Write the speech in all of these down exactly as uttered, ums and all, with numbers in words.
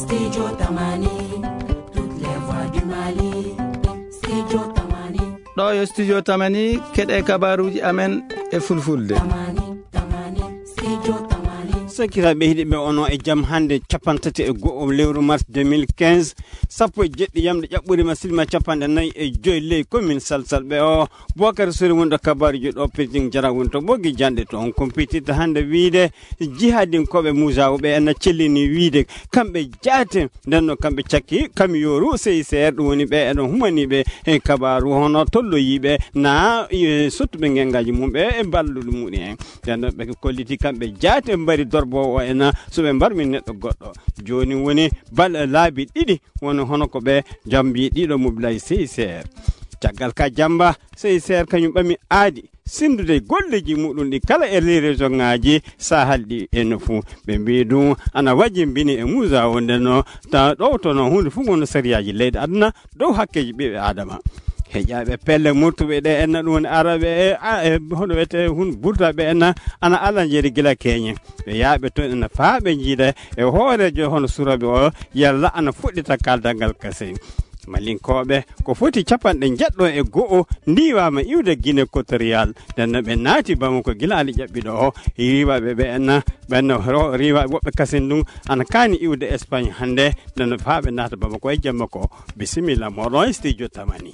Studio Tamani, toutes les voix du Mali. Studio Tamani. Ɗo yo studio Tamani keɗe kabaruji amen e fulfulde. Tamani, Tamani, Studio Tamani. Sakiraɓe hiɗiɓe ono e jam hande capantati e go'o lewru mars deux mille quinze sappo e jeɗɗi yamde ƴaɓɓurima silma capanɗe nayyi e joyi ley commune salsalɓe o Bocar Sori wonɗo kabaruji ɗo pirdin jara wonto ɓogui janɗe to on compitirta hande wiide jihadinkoɓe musawɓe ena cellini wiide kamɓe jaate ndenno kamɓe cakki kam yoru C I C R ɗum woni ɓe eɗon humaniɓe e kabaru hono tolloyiɓe na sottuɓe gengaji mumɓe e balluɗo muɗum en ndenno ɓe kolliti kamɓe jaate mbari dorbo o ena soɓe mbarmi neɗɗo goɗɗo joni woni bal laabi ɗiɗi wono hono ko ɓe jambi ɗiɗo mobilay C I C R caggal ka jamba C I C R kañum ɓami aadi sindude golleji muɗum ɗi kala e les région ngaji sahal ɗi eno fuu ɓe mbi ɗum ana wajimbini e musa o ndenno ta ɗo to no hunde fuu gono sériyaji leydi aduna dow hakkeji ɓiɓe adama heƴaɓe pelle murtuɓe ɗe enna ɗum woni araɓe e hono wiyete hun burdaɓe enna ana ala jeeri gila keñe ɓe yaaɓe toon ena faaɓe jiida e hoorejo hono suraɓe o yalla ana fuɗɗita kaldal ngal kase malinkoɓe ko foti capanɗe jeɗɗo e go'o ndiwama iwde Guinée équatorial ndenno ɓe naati Bamako gila ali ƴaɓɓiɗo o riwaɓe ɓe enna ɓenno riwaɓe woɓɓe kasen ɗum ana kaani iwde Espagne hande ndenno faaɓe naata Bamako e jamma ko bisimilla moɗon e studio Tamani.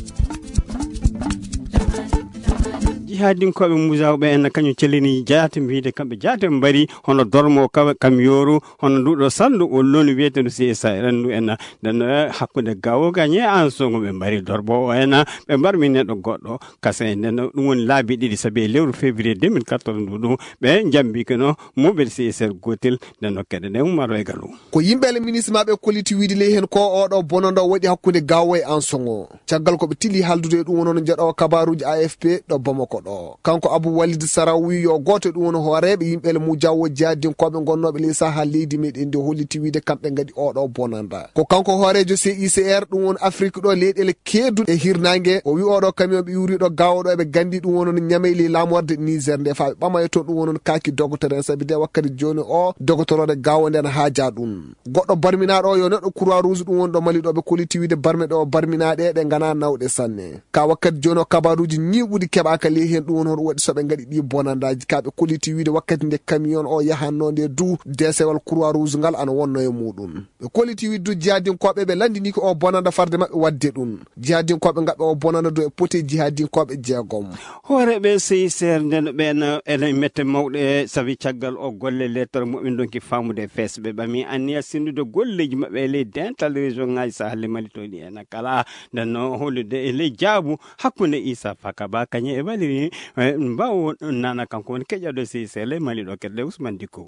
jihadinkoɓe musawɓe en kañum cellini jaate wiide kamɓe jaate mbari hono dormo kam yoru hono nduɗo sandu o loni wiyeteɗo C I C R ndu en ndenno hakkude gawo gagne an songo ɓe mbari dorbo o en ɓe mbarmi neɗɗo goɗɗo kase ndenno ɗum woni laabi ɗiɗi saabi e lewru février deux mille quatorze ndu ɗum ɓe jambi no mobile C I C R gotel ndenno keɗe ɗe ummaro e galu ko yimɓele ministre maɓe kolliti wiide ley hen ko oɗo bonondo waɗi hakkude gawo e an songo caggal koɓe tili haldude ɗum wono jeeɗo kabaruji A F P ɗo Bamako ɗo kanko Abou Walid Saraw wi yo goto ɗum woni hooreɓe yimɓele mujawo jihadinkoɓe gonnoɓe ley sahal leydi meɗen nde holliti wiide kamɓe gadi oɗo bonanda ko kanko hoorejo C I C R ɗum woni Afrique ɗo leyɗele keeduɗe e hirnangue o wi oɗo kamion ɓe iwriɗo gawoɗo eɓe gandi ɗum wonon ñameyli lamorde Niger nde faaɓe ɓamaye toon ɗum wonon kaki docteur en saabi nde wakkati joni o doctorode gawo nden haaja ɗum goɗɗo barminaɗo o yo neɗɗo croix rouge ɗum woni ɗo Mali ɗo ɓe kolliti wiide barme ɗo barminaɗe ɗe gana nawɗe sanne ka wakkati joni o kabaruji ñiɓuɗi keɓaka ley hen ɗum woni hoɗo waɗi soɓe gaɗi ɗi bonandaji kaɓe kolliti wiide wakkati nde camion o yahanno nde du desewal croix rouge ngal ana wonno e muɗum ɓe kolliti wiide du jihadinkoɓe ɓe landini ko o bonanda farde mabɓe wadde ɗum jihadinkoɓe gaɓe o bonanda do e poti jihadinkoɓe jeegom hooreɓe C I C R nden ɓen ene mette mawɗe sabi caggal o golle lettere muɓen donki famude fees ɓe ɓami anniya sindude golleji mabɓe e ley dental région ngaji sahalle Mali to ɗi ena kala ndenno hollude e ley jaabu hakkude Issa Fakaba kañe e waliri mbawo nana kanko woni keƴƴado C I C R ley Mali ɗo kedde Ousmane Dicko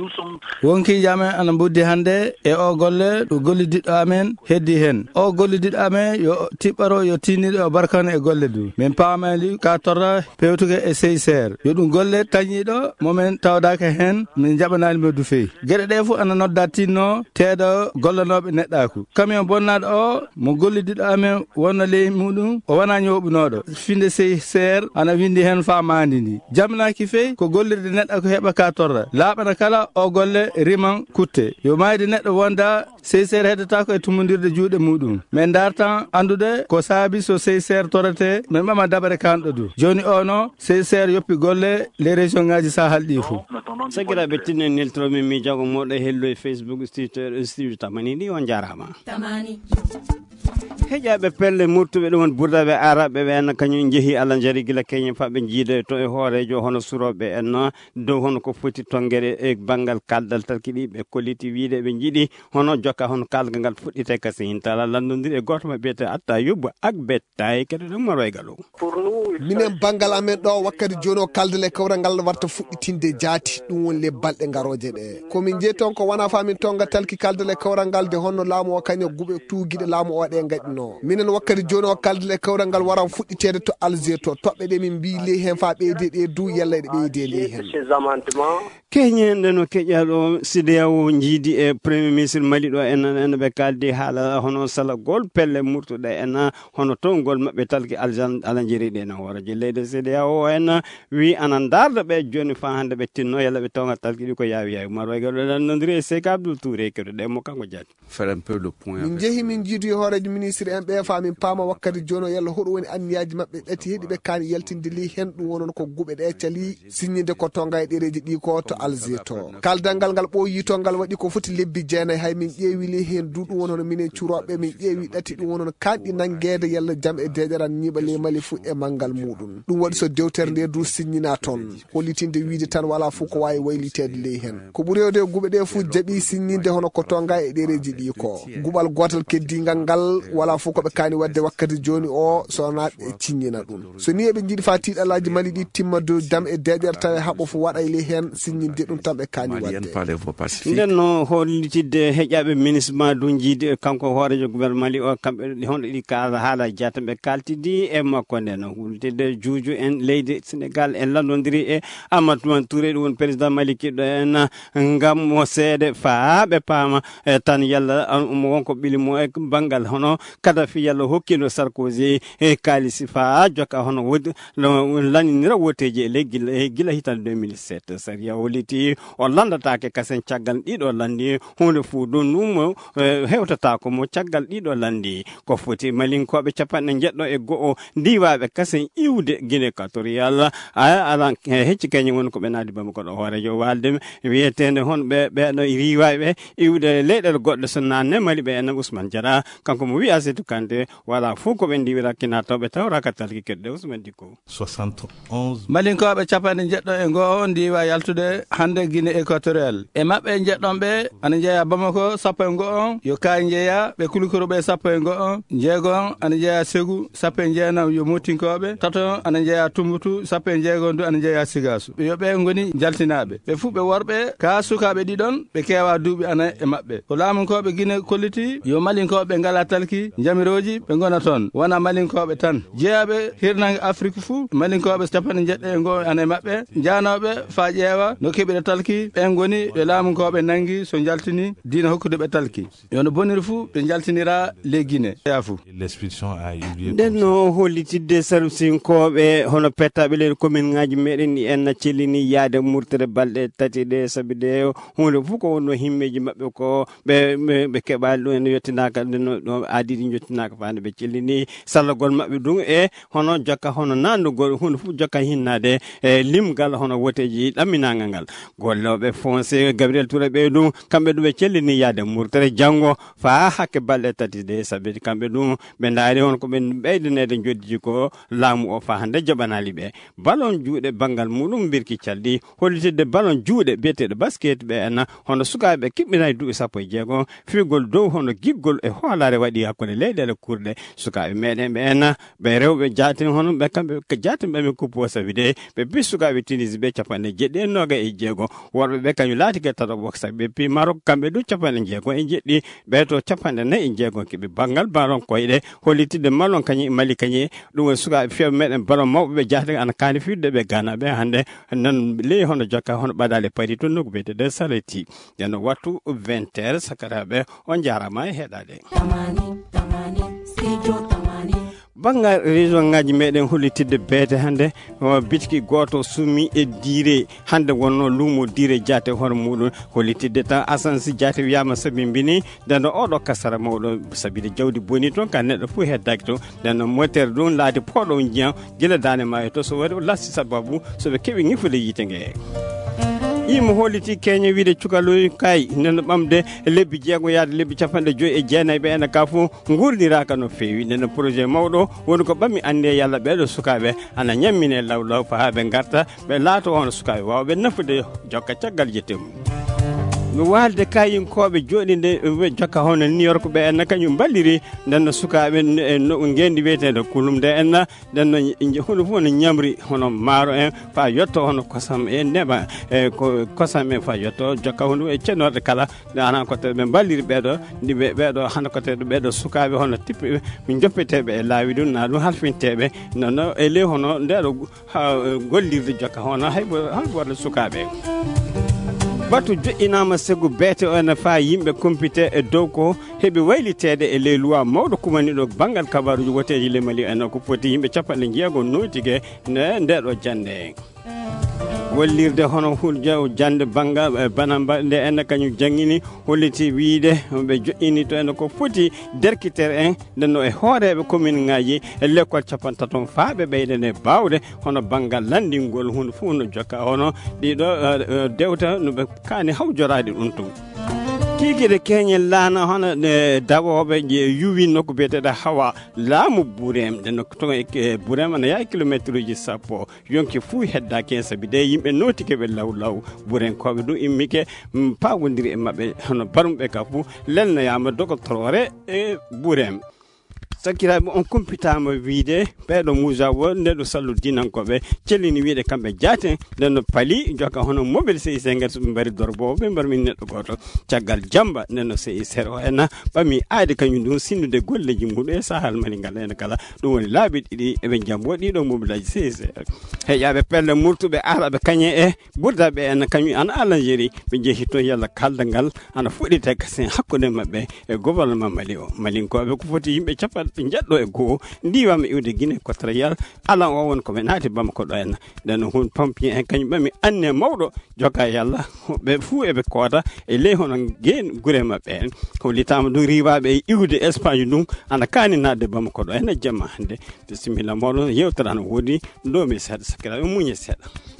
wonkiiji amen ana buddi hande e o golle ɗo gollidiɗo amen heddi hen o gollidiɗo amen yo tiɓɓaro yo tinniɗo o barkano e golle du min paamali ka torra pewtuke e C I C R yo ɗum golle tañiɗo momin tawdaka hen min jaɓanali mo du feyi gueɗe ɗe fof ana nodda tinno teeɗo gollanoɓe neɗɗaku camion bonnaɗo o mo gollidiɗo amen wonno ley muɗum o wona ñoɓunoɗo finde C I C R ana windi hen famandi ndi jamnaki feyi ko gollirde neɗɗa ko heeɓa ka torra laaɓana kala o golle riman kutte yo mayde neɗɗo wonda C I C R heddata ko e tumudirde juuɗe muɗum min dartan andude ko saabi so C I C R torrete min ɓama dabare kanɗo du joni ono C I C R yoppi golle les région ngaji sahal ɗi fou sakiraɓe tinnen neltoromi mi jago moɗo hello e Facebook studio Tamani ɗi on jarama Tamani. heƴaɓe pelle murtuɓe ɗum woni burdaɓe araɓe ɓe en kañum jeehi Allah jari gila keñe faɓe jiida to e hoorejo hono suroɓe en dow hono ko foti tongguere e banggal kaldal talkiɗi ɓe kolliti wiide ɓe jiiɗi hono jokka hono kalgal ngal fuɗɗite kasi hintala landodiri e goto ma biyete atta yobbu ak bettay kede ɗum maro e galo minen banggal amen ɗo wakkati joni o kaldal e kawral ngal warta fuɗɗitinde jaati ɗum woni le balɗe garoje ɗe komin jeeyi toon ko wona famin tonga talki kaldal e kawral ngal de honno laamu o kañum guɓe tuguiɗe laamu o ɗe gaɗi henno minen wakkati joni o kaldile kawral ngal waran fuɗɗitede to Alger to toɓɓe ɗe min mbi ley hen fa ɓeyde ɗe du yalla ɗe ɓeyde ley hen keñende no keƴaɗo sideyawo jiidi e premier ministre Mali ɗo en en ɓe kaldi haala hono sala gol pelle murtuɗe en hono to gol mabɓe talki aljan alanjeri ɗe no horaji leydi sideyawo en wi anan darda ɓe joni fa hande ɓe tinno yalla ɓe tawnga talki ɗi ko yawi yawi maroyga ɗo nodiri e Seyka Abdoul Touré keɗoɗe mo kanko jaati faire un peu le point min jeehi min jiidu e hoorejo ministre en ɓe fa min paama wakkati joni o yalla hoɗo woni anniyaji mabɓe ɗati heeɗi ɓe kaani yaltinde li hen ɗum wonon ko guɓe ɗe cali signide ko tonga e ɗereji ɗi ko to Alger to kaldal ngal ngal ɓooyi to ngal waɗi ko foti lebbi jeenayi hay min ƴeewi li hen du ɗum wonono minen curoɓe min ƴeewi ɗati ɗum wonono kanɗi nanguede yalla jaam e deƴaran ñiiɓa le Mali fuu e manggal muɗum ɗum waɗi so dewtere nde du signina toon hollitinde wiide tan wala fuu ko wawi waylitede ley hen ko ɓuuri hewde guɓe ɗe fuu jaaɓi signinde hono ko tonga e ɗereji ɗi ko guɓal gotal keddigal ngal wala fuu koɓe kaani wadde wakkati joni o sonaɓe e ciññina ɗum so ni eɓe jiiɗi fa tiiɗalaji Mali ɗi timma do dam e deƴere taw haɓo fo waɗa ley hen signinde ɗum tan ɓe kaani wadde nden no hollitidde heƴaɓe ministre ma du jiidi kanko hoorejo gouvernement Mali o kamɓe hono ɗi kala haala jata ɓe kaltidi e makko nden no hollitidde juuju en leydi Sénégal en landodiri e Amadou Man Touré ɗum woni président Mali kiɗɗo en ngam mo seede faa ɓe paama tan yalla wonko ɓili mo e banggal hono Kadafi yalla hokkino Sarkozy e kalisi faa joka hono wodi laninira woteji e ley gila e gila hitande deux mille sept saria holliti o landatake kasen caggal ɗiɗo landi hunde fuu ɗum ɗum hewtatako mo caggal ɗiɗo landi ko foti malinkoɓe capanɗe jeɗɗo e go'o ndiwaɓe kasen iwde Guinée Équatorial ala hecci keñe woni ko ɓe naadi Bamako ɗo hoorejo walde wiyetende hon ɓe ɓeɗo riwaɓe iwde leyɗele goɗɗe so nanne Mali ɓe en Ousmane Diarra kanko mo wi Asetou Kanté wala fuu ko ɓe ndiwira kinatoɓe tawra ka talki keɗɗe Ousmane Dicko soixante onze malinkoɓe capanɗe jeɗɗo e goho ndiwa yaltude hande Guinée Équatorial e mabɓe jeɗɗonɓe ana jeeya Bamako sappo e goho yo kayi jeeya ɓe kulukoroɓe sappo e goho jeegon ana jeeya Ségou sappo e jeenam yo Motinkoɓe tato ana jeeya Tumboutou sappo e jeegon du ana jeeya Sigassou yoɓe goni jaltinaɓe ɓe fuu ɓe worɓe ka sukaɓe ɗiɗon ɓe kewa duuɓi ana e mabɓe ko laamunkoɓe Guinée kolliti yo malinkoɓe ngala talki jamiroji ɓe gona toon wona malinkoɓe tan jeeyaɓe hirnangue Afrique fuu malinkoɓe capanɗe jeɗɗo e goho ana e mabɓe janoɓe fa ƴeewa no keɓire talki ɓen goni ɓe laamunkoɓe nangui so jaltini dina hokkude ɓe talki yono boniri fuu ɓe jaltinira les Guinée ya fuu nden no hollitidde sarsinkoɓe hono pettaɓe leydi commune ngaji meɗen ɗi en cellini yaade murtere balɗe tati ɗe saabi de hunde fof ko wonno himmeji mabɓe ko ɓe ɓe keɓali ɗum en yettinaka nden ɗo aadiɗi jettinaka fande ɓe cellini sallagol mabɓe ɗum e hono jokka hono nandugol hunde fof jokka hinnade e limgal hono woteji ɗamminagal ngal golloɓe foncé Gabriel Touré ɓe ɗum kamɓe ɗum ɓe cellini yaade murtere janggo fa hakke balɗe tati ɗe saabi kamɓe ɗum ɓe daari on ko ɓe ɓeydanede joddiji ko laamu o fa hande jaɓanali ɓe ballon juuɗe banggal muɗum birki calɗi hollitidde ballon juuɗe biyeteɗo basket ɓe en hono sukaɓe kiɓɓina e duuɓi sappo e jeegom figol dow hono giggol e hoolare waɗi hakkude leyɗele kurɗe sukaɓe meɗen ɓe en ɓe rewɓe jatin hono ɓe kamɓe jatin ɓe min kuppo sabi de ɓe bi sukaɓe Tunisie ɓe capanɗe jeɗɗi e noga e jeegom worɓe ɓe kañum laatike tato bok sabi ɓe pi Maroc kamɓe ɗum capanɗe jeegom e jeɗɗi ɓe to capanɗe nayyi e jeegom keɓe banggal baron koyɗe hollitidde mallon kañi Mali kañi ɗum woni sukaɓe fewɓe meɗen ballon mawɓe ɓe jahde ana kaani firde ɓe Ghana ɓe hande nan ley hono jokka hono ɓadale Paris to nokku biyetede Saleti nden wattu vingt heures sakaraɓe on jarama e heɗade banggal région ngaji meɗen hollitidde beete hande bitiki goto sumi e diire hande wonno luumo diire jaate hono muɗum hollitidde tan asansi jaate wiyama sabi mbini nden oɗo kasara mawɗo sabide jawdi boni toon ka neɗɗo fo heddaki to nden motere ɗum laade poɗo jiyan guila dane ma e to so waɗi o lasti sababu soɓe keeɓi ŋifude yiite nge imo holliti keñe wiide cukaloy kay nen ɓamde lebbi jeego yaade lebbi capanɗe joyi e jeenayyi ɓe ene ka fof gurdiraka no feewi nden projet mawɗo woni ko ɓammi ande yalla ɓeɗo sukaɓe ana ñammine law law fa ɓe garta ɓe laato hono sukaɓe wawɓe nafude jokka caggal jettemu no walde kayin kobe jodinde jokka hono New York be en kanyum balliri den sukaabe no ngendi wetede kulumde en den hono fu no nyamri hono maro en fa yotto hono kosam en neba e ko kosam en fa yotto jokka hono e cenorde kala ana ko te be balliri bedo ndi bedo hana ko te bedo sukaabe hono tippi min joppetebe e laawi dun na dum halfintebe non e le hono ndero gollirde jokka hono haybo haybo sukaabe batu jo'inama segu bete on fa yimbe compité e dow ko hebi waylitede e le loi mawdo kumani do bangal kabaruji woteji le mali en ko foti yimbe capande jeego notige ne ndedo jande wallirde hono hulja jande banga banamba nde en kanyu jangini holliti wiide be jo'ini to en ko foti derkiter en denno e hoorebe commune ngaaji e l'école capantaton faabe beyde ne bawde hono bangal landingol hun fu no jokka hono dido dewta no be kani hawjoraade dum tum kigide keñel laana hono dawobe je yuwi nokko beteda hawa laamu burem de nokko to e burem na ya kilometre ji sappo yonki fu hedda kensa bi de yimbe notike be law law buren ko be du immike pagondiri e mabbe hono barumbe ka fu lenna yama dogotorore e burem sakiraɓe on kumpitama wiide ɓeɗo musawo ndeɗo sallu dinankoɓe cellini wiide kamɓe jaaten ndenno paali joka hono mobile C I C ngal soɓe mbari dorbowo ɓe mbar min neɗɗo goto caggal jamba ndenno C I C o enna ɓami aade kañum ɗum sinnude golleji muɗum e sahal mani ngal ene kala ɗum woni laabi ɗiɗi eɓe jambo ɗiɗo mobile aji C I C heƴaɓe pelle murtuɓe araɓe kañe e ɓurdaɓe en kañum ana Algérie ɓe jeehi toon yalla kalda ngal ana fuɗɗite kasen hakkude mabɓe e gouvernement mali o malinkoɓe ko foti yimɓe capat ɓe jadɗo e goo ndiwama iwde Guinée Équatorial alan o won koɓe naati Bamako ɗo en nden hun pompier en kañum ɓami anne mawɗo joka yalla ɓe fuu eɓe koota e ley hono gen gure mabɓe en ko litama ɗum riwaɓe e iwde Espagne ɗum ana kaani nadde Bamako ɗo en e jamma hande bisimilla moɗon yewtere ana woodi ɗo mi seeɗa sakiraɓe muñe seeɗa